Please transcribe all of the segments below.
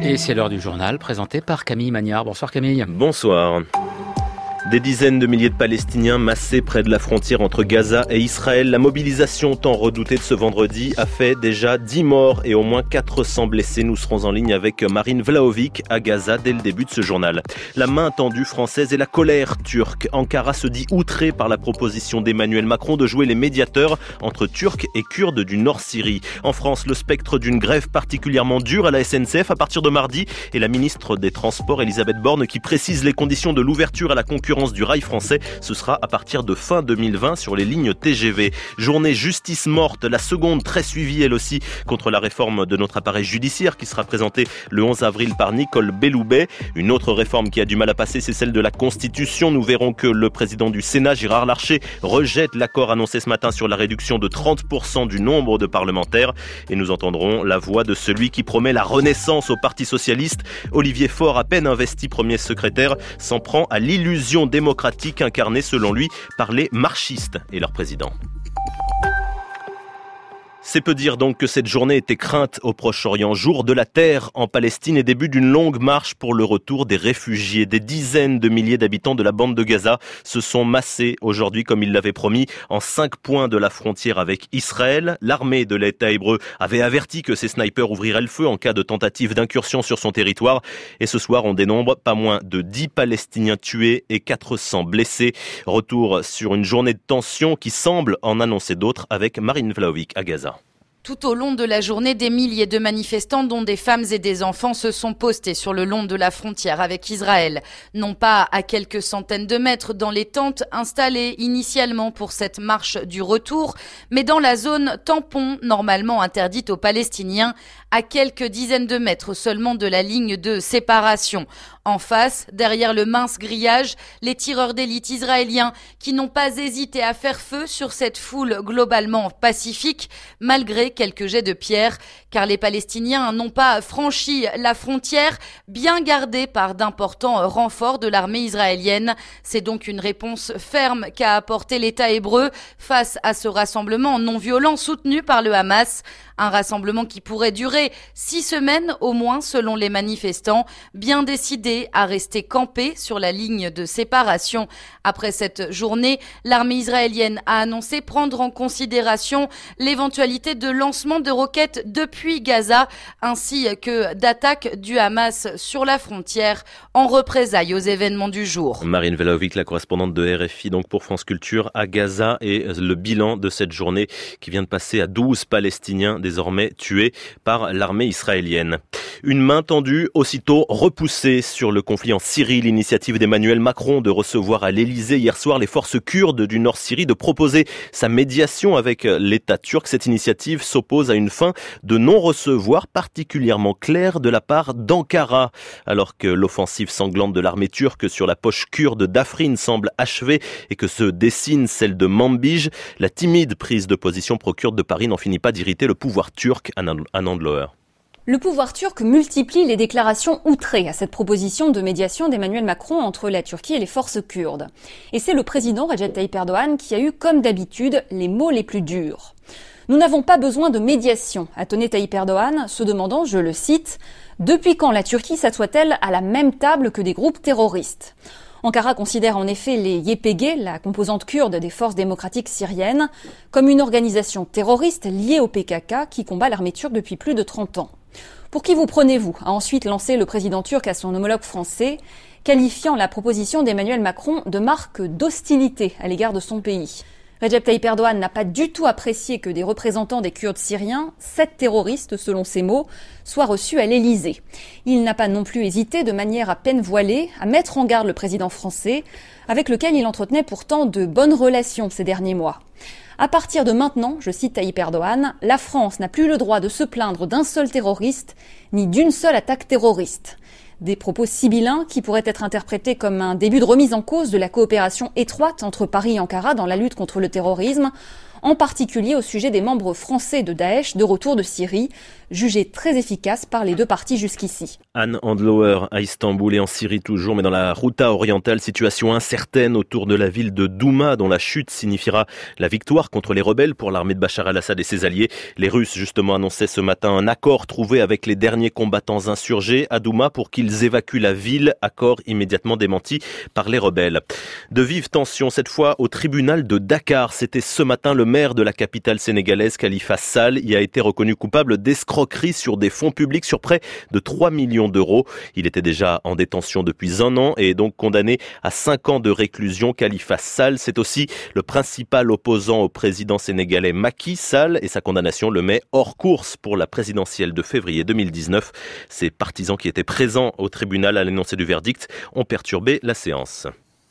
Et c'est l'heure du journal présenté par Camille Magnard. Bonsoir Camille. Bonsoir. Des dizaines de milliers de Palestiniens massés près de la frontière entre Gaza et Israël. La mobilisation tant redoutée de ce vendredi a fait déjà 10 morts et au moins 400 blessés. Nous serons en ligne avec Marine Vlahovic à Gaza dès le début de ce journal. La main tendue française et la colère turque. Ankara se dit outrée par la proposition d'Emmanuel Macron de jouer les médiateurs entre Turcs et Kurdes du Nord-Syrie. En France, le spectre d'une grève particulièrement dure à la SNCF à partir de mardi et la ministre des Transports Elisabeth Borne qui précise les conditions de l'ouverture à la concurrence du rail français. Ce sera à partir de fin 2020 sur les lignes TGV. Journée justice morte, la seconde très suivie elle aussi contre la réforme de notre appareil judiciaire qui sera présentée le 11 avril par Nicole Belloubet. Une autre réforme qui a du mal à passer, c'est celle de la Constitution. Nous verrons que le président du Sénat, Gérard Larcher, rejette l'accord annoncé ce matin sur la réduction de 30% du nombre de parlementaires. Et nous entendrons la voix de celui qui promet la renaissance au Parti socialiste. Olivier Faure, à peine investi premier secrétaire, s'en prend à l'illusion démocratique incarnée selon lui par les marxistes et leur président. C'est peu dire donc que cette journée était crainte au Proche-Orient, jour de la terre en Palestine et début d'une longue marche pour le retour des réfugiés. Des dizaines de milliers d'habitants de la bande de Gaza se sont massés aujourd'hui, comme ils l'avaient promis, en 5 points de la frontière avec Israël. L'armée de l'État hébreu avait averti que ses snipers ouvriraient le feu en cas de tentative d'incursion sur son territoire. Et ce soir, on dénombre pas moins de 10 Palestiniens tués et 400 blessés. Retour sur une journée de tension qui semble en annoncer d'autres avec Marine Vlahovic à Gaza. Tout au long de la journée, des milliers de manifestants, dont des femmes et des enfants, se sont postés sur le long de la frontière avec Israël. Non pas à quelques centaines de mètres dans les tentes installées initialement pour cette marche du retour, mais dans la zone tampon, normalement interdite aux Palestiniens, à quelques dizaines de mètres seulement de la ligne de séparation. En face, derrière le mince grillage, les tireurs d'élite israéliens qui n'ont pas hésité à faire feu sur cette foule globalement pacifique, malgré quelques jets de pierre, car les Palestiniens n'ont pas franchi la frontière, bien gardée par d'importants renforts de l'armée israélienne. C'est donc une réponse ferme qu'a apporté l'État hébreu face à ce rassemblement non violent soutenu par le Hamas. Un rassemblement qui pourrait durer 6 semaines au moins selon les manifestants, bien décidés à rester campés sur la ligne de séparation. Après cette journée, l'armée israélienne a annoncé prendre en considération l'éventualité de lancement de roquettes depuis Gaza, ainsi que d'attaques du Hamas sur la frontière en représailles aux événements du jour. Marine Vlahovic, la correspondante de RFI donc pour France Culture à Gaza, et le bilan de cette journée qui vient de passer à 12 Palestiniens désormais tués par l'armée israélienne. Une main tendue, aussitôt repoussée sur le conflit en Syrie. L'initiative d'Emmanuel Macron de recevoir à l'Elysée hier soir les forces kurdes du Nord-Syrie, de proposer sa médiation avec l'État turc. Cette initiative s'oppose à une fin de non-recevoir particulièrement claire de la part d'Ankara. Alors que l'offensive sanglante de l'armée turque sur la poche kurde d'Afrin semble achevée et que se dessine celle de Manbij, la timide prise de position pro-kurde de Paris n'en finit pas d'irriter le pouvoir turc. Anand Loher. Le pouvoir turc multiplie les déclarations outrées à cette proposition de médiation d'Emmanuel Macron entre la Turquie et les forces kurdes. Et c'est le président Recep Tayyip Erdogan qui a eu, comme d'habitude, les mots les plus durs. Nous n'avons pas besoin de médiation, a tonné Tayyip Erdogan, se demandant, je le cite, « Depuis quand la Turquie s'assoit-elle à la même table que des groupes terroristes ?» Ankara considère en effet les YPG, la composante kurde des forces démocratiques syriennes, comme une organisation terroriste liée au PKK qui combat l'armée turque depuis plus de 30 ans. Pour qui vous prenez-vous ? A ensuite lancé le président turc à son homologue français, qualifiant la proposition d'Emmanuel Macron de marque d'hostilité à l'égard de son pays. Recep Tayyip Erdogan n'a pas du tout apprécié que des représentants des Kurdes syriens, 7 terroristes selon ses mots, soient reçus à l'Elysée. Il n'a pas non plus hésité, de manière à peine voilée, à mettre en garde le président français, avec lequel il entretenait pourtant de bonnes relations ces derniers mois. À partir de maintenant, je cite Tayyip Erdogan, la France n'a plus le droit de se plaindre d'un seul terroriste, ni d'une seule attaque terroriste. Des propos sibyllins qui pourraient être interprétés comme un début de remise en cause de la coopération étroite entre Paris et Ankara dans la lutte contre le terrorisme, en particulier au sujet des membres français de Daesh de retour de Syrie, jugés très efficaces par les deux parties jusqu'ici. Anne Handlower à Istanbul et en Syrie toujours, mais dans la Ghouta orientale, situation incertaine autour de la ville de Douma, dont la chute signifiera la victoire contre les rebelles pour l'armée de Bachar al-Assad et ses alliés. Les Russes justement annonçaient ce matin un accord trouvé avec les derniers combattants insurgés à Douma pour qu'ils évacuent la ville, accord immédiatement démenti par les rebelles. De vives tensions cette fois au tribunal de Dakar. C'était ce matin le maire de la capitale sénégalaise, Khalifa Sall, y a été reconnu coupable d'escroquerie sur des fonds publics sur près de 3 millions d'euros. Il était déjà en détention depuis 1 an et est donc condamné à 5 ans de réclusion. Khalifa Sall, c'est aussi le principal opposant au président sénégalais Macky Sall et sa condamnation le met hors course pour la présidentielle de février 2019. Ses partisans qui étaient présents au tribunal à l'énoncé du verdict ont perturbé la séance.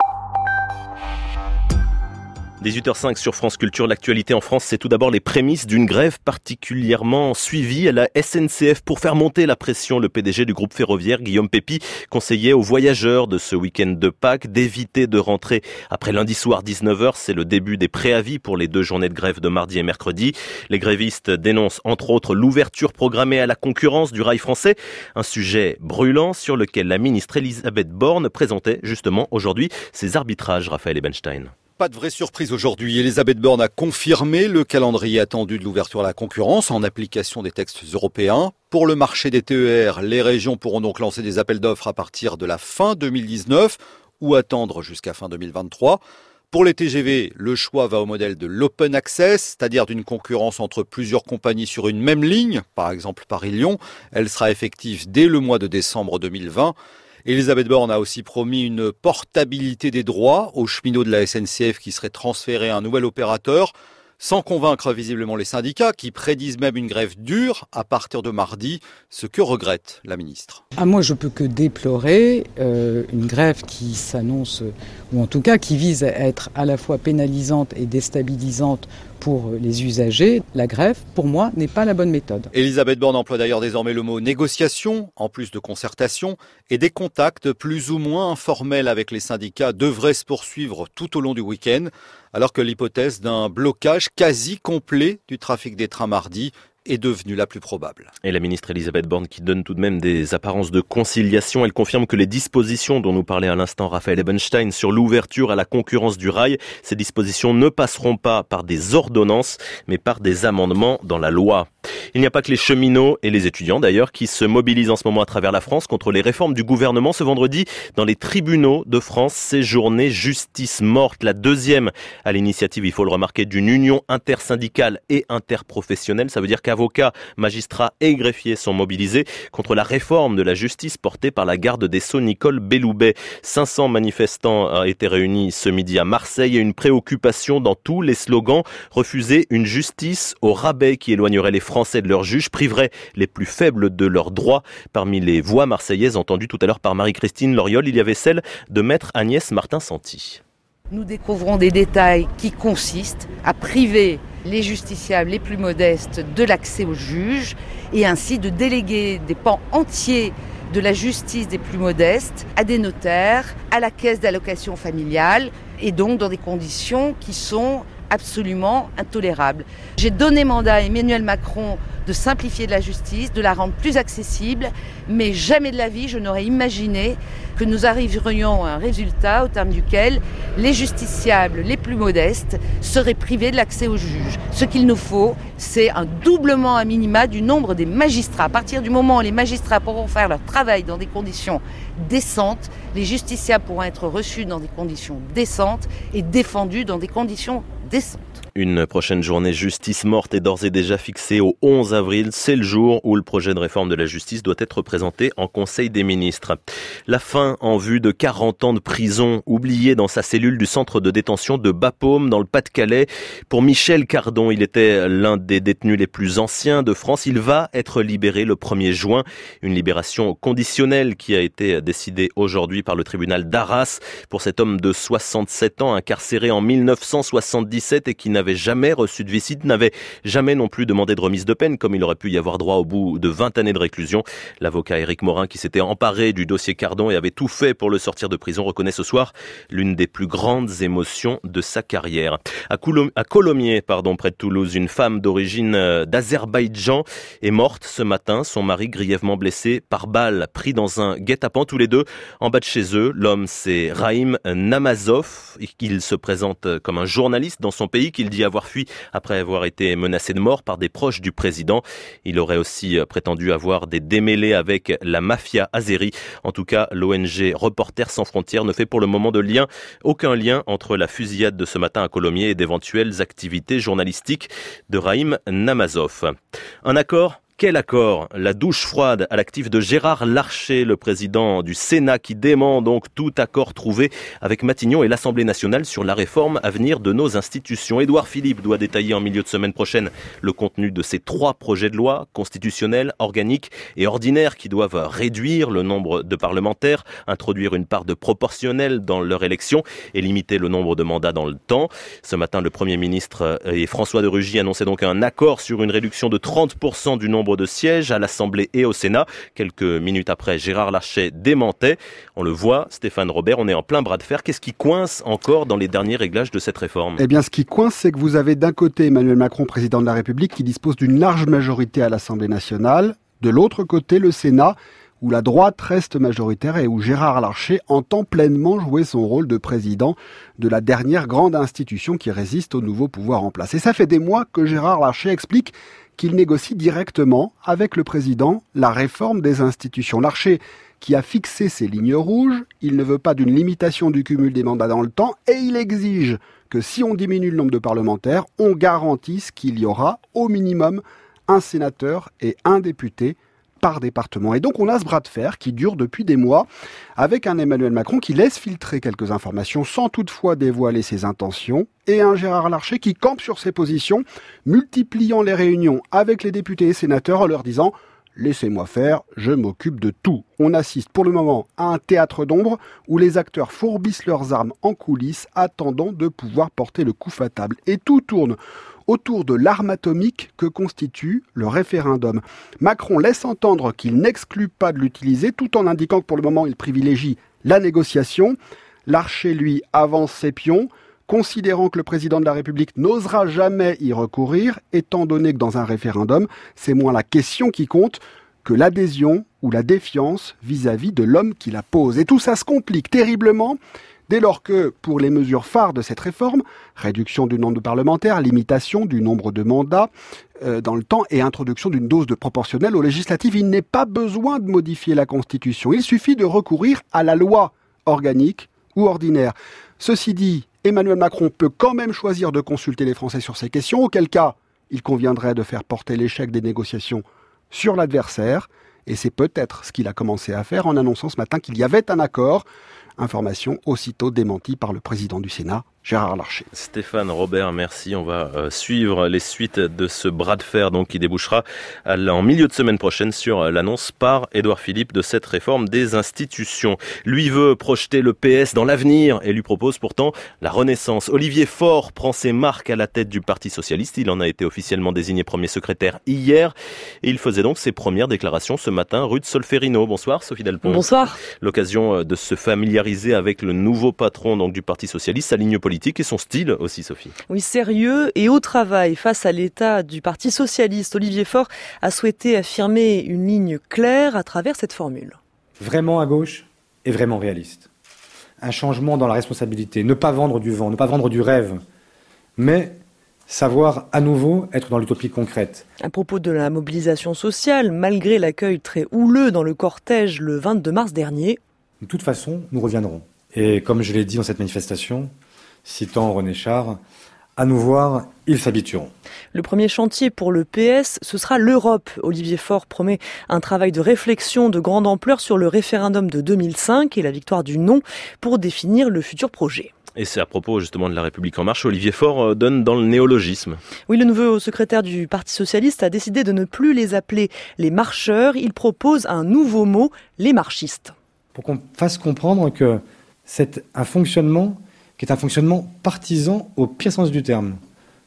18h05 sur France Culture. L'actualité en France, c'est tout d'abord les prémices d'une grève particulièrement suivie à la SNCF. Pour faire monter la pression, le PDG du groupe ferroviaire, Guillaume Pépi, conseillait aux voyageurs de ce week-end de Pâques d'éviter de rentrer après lundi soir 19h. C'est le début des préavis pour les 2 journées de grève de mardi et mercredi. Les grévistes dénoncent entre autres l'ouverture programmée à la concurrence du rail français. Un sujet brûlant sur lequel la ministre Elisabeth Borne présentait justement aujourd'hui ses arbitrages. Raphaël Ebenstein. Pas de vraie surprise aujourd'hui. Elisabeth Borne a confirmé le calendrier attendu de l'ouverture à la concurrence en application des textes européens. Pour le marché des TER, les régions pourront donc lancer des appels d'offres à partir de la fin 2019 ou attendre jusqu'à fin 2023. Pour les TGV, le choix va au modèle de l'open access, c'est-à-dire d'une concurrence entre plusieurs compagnies sur une même ligne, par exemple Paris-Lyon. Elle sera effective dès le mois de décembre 2020. Elisabeth Borne a aussi promis une portabilité des droits aux cheminots de la SNCF qui seraient transférés à un nouvel opérateur, sans convaincre visiblement les syndicats qui prédisent même une grève dure à partir de mardi, ce que regrette la ministre. Moi, je peux que déplorer une grève qui s'annonce, ou en tout cas qui vise à être à la fois pénalisante et déstabilisante pour les usagers. La grève, pour moi, n'est pas la bonne méthode. Elisabeth Borne emploie d'ailleurs désormais le mot négociation, en plus de concertation, et des contacts plus ou moins informels avec les syndicats devraient se poursuivre tout au long du week-end, alors que l'hypothèse d'un blocage quasi complet du trafic des trains mardi est devenue la plus probable. Et la ministre Elisabeth Borne qui donne tout de même des apparences de conciliation. Elle confirme que les dispositions dont nous parlait à l'instant Raphaël Ebenstein sur l'ouverture à la concurrence du rail, ces dispositions ne passeront pas par des ordonnances, mais par des amendements dans la loi. Il n'y a pas que les cheminots et les étudiants d'ailleurs qui se mobilisent en ce moment à travers la France contre les réformes du gouvernement. Ce vendredi, dans les tribunaux de France, c'est journée justice morte, la deuxième à l'initiative, il faut le remarquer, d'une union intersyndicale et interprofessionnelle. Ça veut dire qu'avocats, magistrats et greffiers sont mobilisés contre la réforme de la justice portée par la garde des Sceaux Nicole Belloubet. 500 manifestants ont été réunis ce midi à Marseille et une préoccupation dans tous les slogans. Refuser une justice au rabais qui éloignerait les Français de leurs juges, priverait les plus faibles de leurs droits. Parmi les voix marseillaises entendues tout à l'heure par Marie-Christine Loriol, il y avait celle de maître Agnès Martin-Santi. Nous découvrons des détails qui consistent à priver les justiciables les plus modestes de l'accès aux juges et ainsi de déléguer des pans entiers de la justice des plus modestes à des notaires, à la caisse d'allocation familiale et donc dans des conditions qui sont absolument intolérable. J'ai donné mandat à Emmanuel Macron de simplifier la justice, de la rendre plus accessible, mais jamais de la vie je n'aurais imaginé que nous arriverions à un résultat au terme duquel les justiciables les plus modestes seraient privés de l'accès aux juges. Ce qu'il nous faut, c'est un doublement à minima du nombre des magistrats. À partir du moment où les magistrats pourront faire leur travail dans des conditions décentes, les justiciables pourront être reçus dans des conditions décentes et défendus dans des conditions décentes. Une prochaine journée justice morte est d'ores et déjà fixée au 11 avril. C'est le jour où le projet de réforme de la justice doit être présenté en Conseil des ministres. La fin en vue de 40 ans de prison oubliée dans sa cellule du centre de détention de Bapaume dans le Pas-de-Calais. Pour Michel Cardon, il était l'un des détenus les plus anciens de France. Il va être libéré le 1er juin. Une libération conditionnelle qui a été décidée aujourd'hui par le tribunal d'Arras pour cet homme de 67 ans incarcéré en 1977 et qui n'avait n'avait jamais reçu de visite, n'avait jamais non plus demandé de remise de peine, comme il aurait pu y avoir droit au bout de 20 années de réclusion. L'avocat Éric Morin, qui s'était emparé du dossier Cardon et avait tout fait pour le sortir de prison, reconnaît ce soir l'une des plus grandes émotions de sa carrière. À Colomiers, près de Toulouse, une femme d'origine d'Azerbaïdjan est morte ce matin. Son mari grièvement blessé par balle, pris dans un guet-apens, tous les deux en bas de chez eux. L'homme, c'est Raïm Namazov. Il se présente comme un journaliste dans son pays qu'il dit avoir fui après avoir été menacé de mort par des proches du président. Il aurait aussi prétendu avoir des démêlés avec la mafia azérie. En tout cas, l'ONG Reporters sans frontières ne fait pour le moment aucun lien entre la fusillade de ce matin à Colomiers et d'éventuelles activités journalistiques de Raïm Namazov. Un accord? Quel accord? La douche froide à l'actif de Gérard Larcher, le président du Sénat, qui dément donc tout accord trouvé avec Matignon et l'Assemblée nationale sur la réforme à venir de nos institutions. Édouard Philippe doit détailler en milieu de semaine prochaine le contenu de ces 3 projets de loi constitutionnels, organiques et ordinaires qui doivent réduire le nombre de parlementaires, introduire une part de proportionnel dans leur élection et limiter le nombre de mandats dans le temps. Ce matin, le Premier ministre et François de Rugy annonçaient donc un accord sur une réduction de 30% du nombre de sièges à l'Assemblée et au Sénat. Quelques minutes après, Gérard Larcher démentait. On le voit, Stéphane Robert, on est en plein bras de fer. Qu'est-ce qui coince encore dans les derniers réglages de cette réforme? Eh bien, ce qui coince, c'est que vous avez d'un côté Emmanuel Macron, président de la République, qui dispose d'une large majorité à l'Assemblée nationale. De l'autre côté, le Sénat, où la droite reste majoritaire et où Gérard Larcher entend pleinement jouer son rôle de président de la dernière grande institution qui résiste au nouveau pouvoir en place. Et ça fait des mois que Gérard Larcher explique qu'il négocie directement avec le président la réforme des institutions. Larcher, qui a fixé ses lignes rouges, il ne veut pas d'une limitation du cumul des mandats dans le temps et il exige que si on diminue le nombre de parlementaires, on garantisse qu'il y aura au minimum un sénateur et un député par département. Et donc on a ce bras de fer qui dure depuis des mois avec un Emmanuel Macron qui laisse filtrer quelques informations sans toutefois dévoiler ses intentions et un Gérard Larcher qui campe sur ses positions, multipliant les réunions avec les députés et sénateurs en leur disant « Laissez-moi faire, je m'occupe de tout ». On assiste pour le moment à un théâtre d'ombre où les acteurs fourbissent leurs armes en coulisses attendant de pouvoir porter le coup fatal. Et tout tourne autour de l'arme atomique que constitue le référendum. Macron laisse entendre qu'il n'exclut pas de l'utiliser tout en indiquant que pour le moment il privilégie la négociation. Larcher, lui, avance ses pions, considérant que le président de la République n'osera jamais y recourir, étant donné que dans un référendum, c'est moins la question qui compte que l'adhésion ou la défiance vis-à-vis de l'homme qui la pose. Et tout ça se complique terriblement dès lors que, pour les mesures phares de cette réforme, réduction du nombre de parlementaires, limitation du nombre de mandats dans le temps et introduction d'une dose de proportionnelle aux législatives, il n'est pas besoin de modifier la Constitution. Il suffit de recourir à la loi organique ou ordinaire. Ceci dit, Emmanuel Macron peut quand même choisir de consulter les Français sur ces questions, auquel cas il conviendrait de faire porter l'échec des négociations sur l'adversaire. Et c'est peut-être ce qu'il a commencé à faire en annonçant ce matin qu'il y avait un accord. Information aussitôt démentie par le président du Sénat, Gérard Larcher. Stéphane Robert, merci. On va suivre les suites de ce bras de fer donc, qui débouchera en milieu de semaine prochaine sur l'annonce par Édouard Philippe de cette réforme des institutions. Lui veut projeter le PS dans l'avenir et lui propose pourtant la renaissance. Olivier Faure prend ses marques à la tête du Parti socialiste. Il en a été officiellement désigné premier secrétaire hier et il faisait donc ses premières déclarations ce matin rue de Solferino. Bonsoir Sophie Delpont. Bonsoir. L'occasion de se familiariser avec le nouveau patron donc, du Parti socialiste, sa ligne politique et son style aussi, Sophie. Oui, sérieux et au travail. Face à l'état du Parti socialiste, Olivier Faure a souhaité affirmer une ligne claire à travers cette formule. Vraiment à gauche et vraiment réaliste. Un changement dans la responsabilité. Ne pas vendre du vent, ne pas vendre du rêve, mais savoir à nouveau être dans l'utopie concrète. À propos de la mobilisation sociale, malgré l'accueil très houleux dans le cortège le 22 mars dernier, de toute façon, nous reviendrons. Et comme je l'ai dit dans cette manifestation, citant René Char, à nous voir, ils s'habitueront. Le premier chantier pour le PS, ce sera l'Europe. Olivier Faure promet un travail de réflexion de grande ampleur sur le référendum de 2005 et la victoire du non pour définir le futur projet. Et c'est à propos justement de La République En Marche, Olivier Faure donne dans le néologisme. Oui, le nouveau secrétaire du Parti socialiste a décidé de ne plus les appeler les marcheurs. Il propose un nouveau mot, les marchistes. Pour qu'on fasse comprendre que c'est un fonctionnement qui est un fonctionnement partisan au pire sens du terme.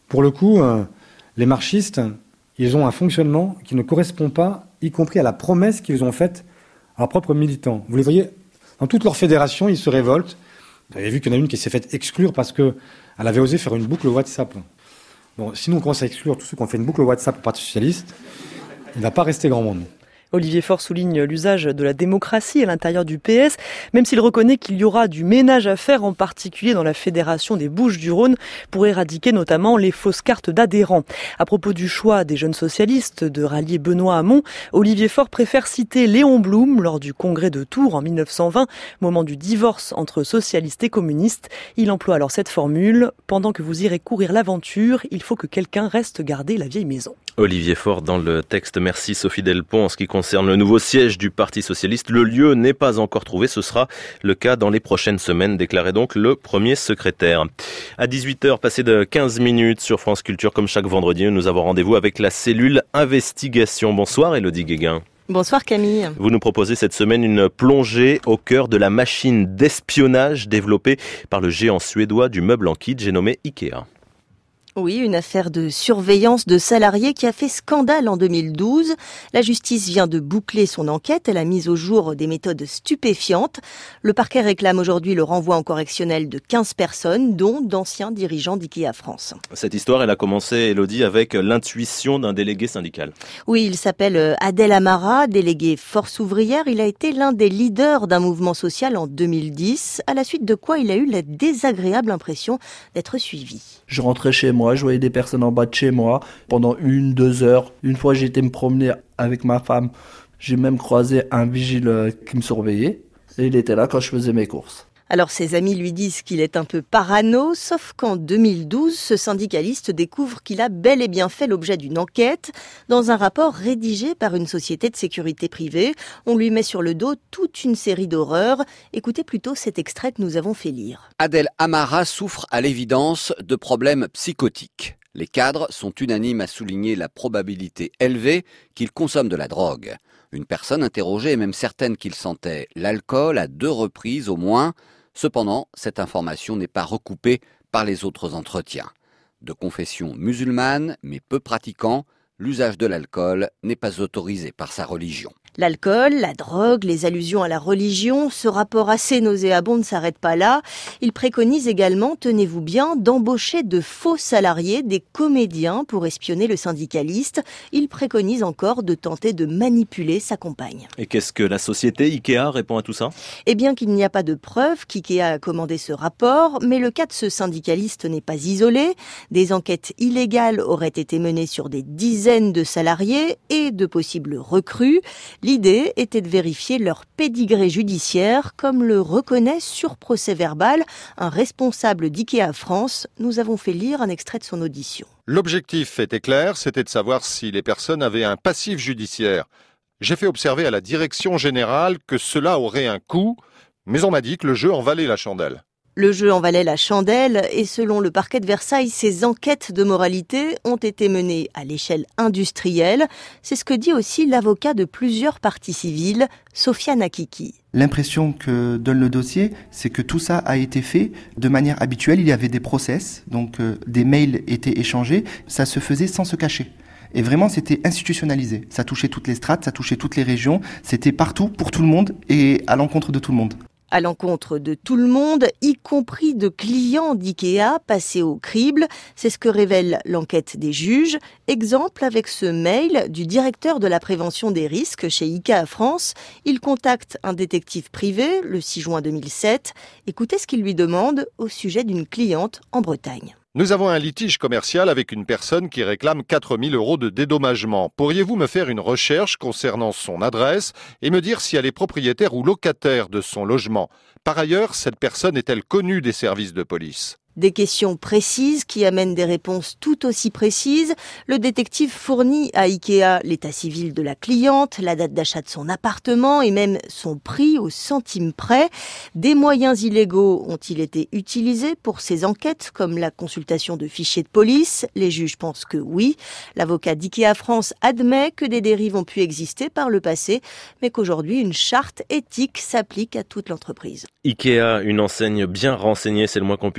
Pour le coup, les marchistes, ils ont un fonctionnement qui ne correspond pas, y compris à la promesse qu'ils ont faite à leurs propres militants. Vous les voyez, dans toute leur fédération, ils se révoltent. Vous avez vu qu'il y en a une qui s'est faite exclure parce qu'elle avait osé faire une boucle WhatsApp. Bon, sinon on commence à exclure tous ceux qui ont fait une boucle WhatsApp au Parti Socialiste, il ne va pas rester grand monde. Olivier Faure souligne l'usage de la démocratie à l'intérieur du PS, même s'il reconnaît qu'il y aura du ménage à faire, en particulier dans la fédération des Bouches-du-Rhône, pour éradiquer notamment les fausses cartes d'adhérents. À propos du choix des jeunes socialistes de rallier Benoît Hamon, Olivier Faure préfère citer Léon Blum lors du congrès de Tours en 1920, moment du divorce entre socialistes et communistes. Il emploie alors cette formule: pendant que vous irez courir l'aventure, il faut que quelqu'un reste garder la vieille maison. Olivier Faure dans le texte. Merci Sophie Delpont. En ce qui concerne le nouveau siège du Parti Socialiste, le lieu n'est pas encore trouvé. Ce sera le cas dans les prochaines semaines, déclarait donc le premier secrétaire. À 18h, passé de 15 minutes sur France Culture, comme chaque vendredi, nous avons rendez-vous avec la cellule investigation. Bonsoir Élodie Guéguin. Bonsoir Camille. Vous nous proposez cette semaine une plongée au cœur de la machine d'espionnage développée par le géant suédois du meuble en kit, j'ai nommé Ikea. Oui, une affaire de surveillance de salariés qui a fait scandale en 2012. La justice vient de boucler son enquête. Elle a mis au jour des méthodes stupéfiantes. Le parquet réclame aujourd'hui le renvoi en correctionnel de 15 personnes, dont d'anciens dirigeants d'IKEA France. Cette histoire, elle a commencé, Élodie, avec l'intuition d'un délégué syndical. Oui, il s'appelle Adel Amara, délégué Force ouvrière. Il a été l'un des leaders d'un mouvement social en 2010, à la suite de quoi il a eu la désagréable impression d'être suivi. Je rentrais chez moi, je voyais des personnes en bas de chez moi pendant 1-2 heures. Une fois, j'ai été me promener avec ma femme. J'ai même croisé un vigile qui me surveillait. Et il était là quand je faisais mes courses. Alors ses amis lui disent qu'il est un peu parano, sauf qu'en 2012, ce syndicaliste découvre qu'il a bel et bien fait l'objet d'une enquête. Dans un rapport rédigé par une société de sécurité privée, on lui met sur le dos toute une série d'horreurs. Écoutez plutôt cet extrait que nous avons fait lire. Adel Amara souffre à l'évidence de problèmes psychotiques. Les cadres sont unanimes à souligner la probabilité élevée qu'il consomme de la drogue. Une personne interrogée est même certaine qu'il sentait l'alcool à 2 reprises au moins. Cependant, cette information n'est pas recoupée par les autres entretiens. De confession musulmane, mais peu pratiquant, l'usage de l'alcool n'est pas autorisé par sa religion. L'alcool, la drogue, les allusions à la religion, ce rapport assez nauséabond ne s'arrête pas là. Il préconise également, tenez-vous bien, d'embaucher de faux salariés, des comédiens pour espionner le syndicaliste. Il préconise encore de tenter de manipuler sa compagne. Et qu'est-ce que la société Ikea répond à tout ça ? Eh bien qu'il n'y a pas de preuve qu'Ikea a commandé ce rapport, mais le cas de ce syndicaliste n'est pas isolé. Des enquêtes illégales auraient été menées sur des dizaines de salariés et de possibles recrues. L'idée était de vérifier leur pédigré judiciaire, comme le reconnaît sur procès-verbal un responsable d'IKEA France. Nous avons fait lire un extrait de son audition. L'objectif était clair, c'était de savoir si les personnes avaient un passif judiciaire. J'ai fait observer à la direction générale que cela aurait un coût, mais on m'a dit que le jeu en valait la chandelle. Le jeu en valait la chandelle et selon le parquet de Versailles, ces enquêtes de moralité ont été menées à l'échelle industrielle. C'est ce que dit aussi l'avocat de plusieurs parties civiles, Sofiane Akiki. L'impression que donne le dossier, c'est que tout ça a été fait de manière habituelle. Il y avait des process, donc des mails étaient échangés. Ça se faisait sans se cacher. Et vraiment, c'était institutionnalisé. Ça touchait toutes les strates, ça touchait toutes les régions. C'était partout, pour tout le monde et à l'encontre de tout le monde. À l'encontre de tout le monde, y compris de clients d'IKEA passés au crible. C'est ce que révèle l'enquête des juges. Exemple avec ce mail du directeur de la prévention des risques chez IKEA France. Il contacte un détective privé le 6 juin 2007. Écoutez ce qu'il lui demande au sujet d'une cliente en Bretagne. Nous avons un litige commercial avec une personne qui réclame 4 000 € de dédommagement. Pourriez-vous me faire une recherche concernant son adresse et me dire si elle est propriétaire ou locataire de son logement ? Par ailleurs, cette personne est-elle connue des services de police ? Des questions précises qui amènent des réponses tout aussi précises. Le détective fournit à IKEA l'état civil de la cliente, la date d'achat de son appartement et même son prix au centime près. Des moyens illégaux ont-ils été utilisés pour ces enquêtes, comme la consultation de fichiers de police ? Les juges pensent que oui. L'avocat d'IKEA France admet que des dérives ont pu exister par le passé, mais qu'aujourd'hui une charte éthique s'applique à toute l'entreprise. IKEA, une enseigne bien renseignée, c'est le moins qu'on puisse dire. Merci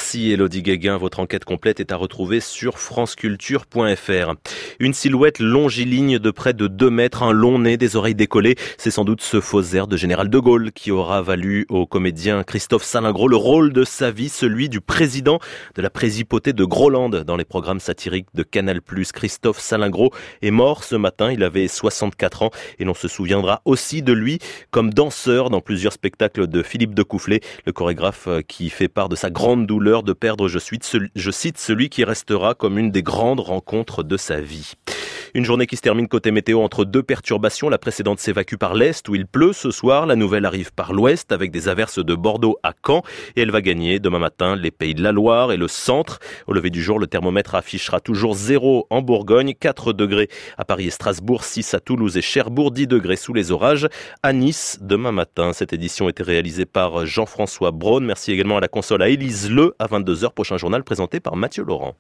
Merci Élodie Guéguin. Votre enquête complète est à retrouver sur franceculture.fr. Une silhouette longiligne de près de 2 mètres, un long nez, des oreilles décollées. C'est sans doute ce faux air de Général de Gaulle qui aura valu au comédien Christophe Salingro le rôle de sa vie, celui du président de la présipauté de Groland dans les programmes satiriques de Canal+. Christophe Salingro est mort ce matin. Il avait 64 ans et l'on se souviendra aussi de lui comme danseur dans plusieurs spectacles de Philippe Decoufflé, le chorégraphe qui fait part de sa grande douleur de perdre, je cite, celui qui restera comme une des grandes rencontres de sa vie. Une journée qui se termine côté météo entre 2 perturbations. La précédente s'évacue par l'est où il pleut ce soir. La nouvelle arrive par l'ouest avec des averses de Bordeaux à Caen. Et elle va gagner demain matin les Pays de la Loire et le centre. Au lever du jour, le thermomètre affichera toujours 0 en Bourgogne, 4 degrés à Paris et Strasbourg, 6 à Toulouse et Cherbourg, 10 degrés sous les orages à Nice demain matin. Cette édition était réalisée par Jean-François Braun. Merci également à la console à Élise Le à 22h. Prochain journal présenté par Mathieu Laurent.